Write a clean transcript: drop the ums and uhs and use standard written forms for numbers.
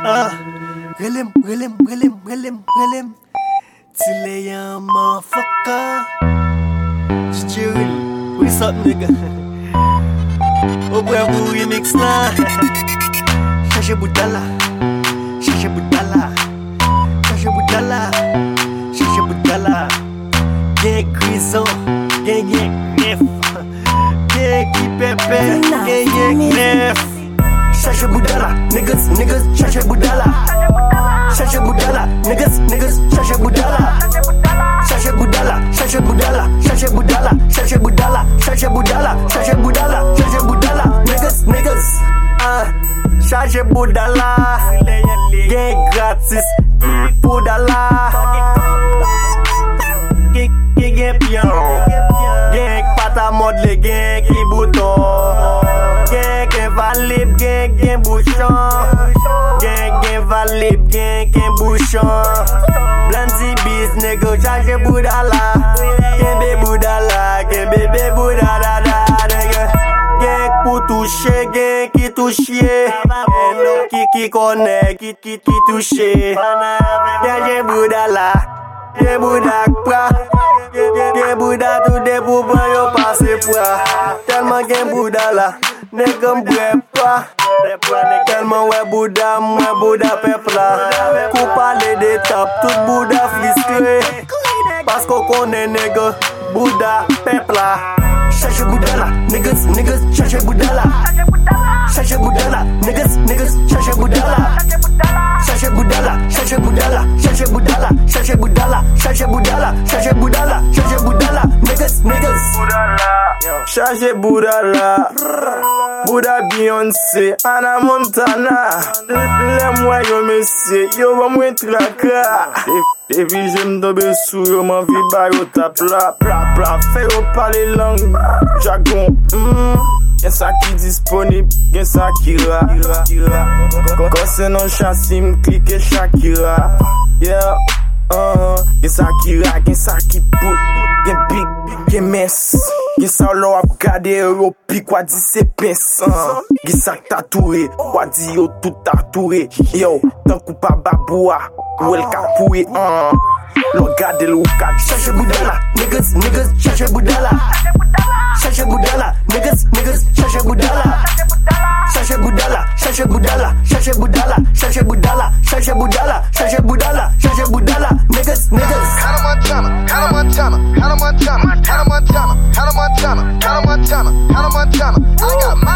Relem. Till a young motherfucker. Chill. What's up, nigga? Oh boy, who you mix now? Chache Boudala. Gang Grison, gang Nef. Gang Kipepe, gang Nef. Chache Boudala, niggas, Chache Boudala. Chache Boudala, niggas, Chache Boudala. Chache Boudala, niggas. Chache Boudala, gang gratis, Boudala. Gang pion, gang pata modle, gang ki bouton. Gang valib, gang bouchon. Gang valib, gang bouchon. Blanzy bis, nigga, Chache Boudala. Kembe Boudala, nigga. Gang pou toucher, gang ki touche. Qui connaît, qui touche. Chache Boudala. Gen Boudak pra, gen Bouda tout de pou ban yo passe pra. Tellement gen Bouda la, nèg m'bouè pas. Tellement ouais Bouda pepla. Kou parler de top, tout Bouda frisqué. Parce qu'on connaît nèg Bouda pepla. Chache Boudala, niggas, Chache Boudala. Chache Boudala, niggas, Chache Boudala. Chache Boudala, niggas. Chache Boudala, Bouda Beyoncé, Anna Montana. Les moi yo monsieur, yo va mwen traka. Depuis j'aime tomber sous yo, m'en vie bayo tap la. Fais yo parler langue, jargon. Gen ça qui disponible, gen ça qui ra. Quand c'est non chassis, m'clique Shakira. Yeah, gen ça qui put, gen big, gen mess. Gen ça l'on a gardé, yo pique, quoi dit c'est pince. Gen ça tatoué, quoi dit yo tout tatoué. Yo, tant coup pas baboua, ou el capoué, l'on garde le cadre. Chache Boudala, niggas, Chache Boudala. Chache Boudala, niggas, Chache Boudala. Chache Boudala, niggas. Hannah Montana. I got my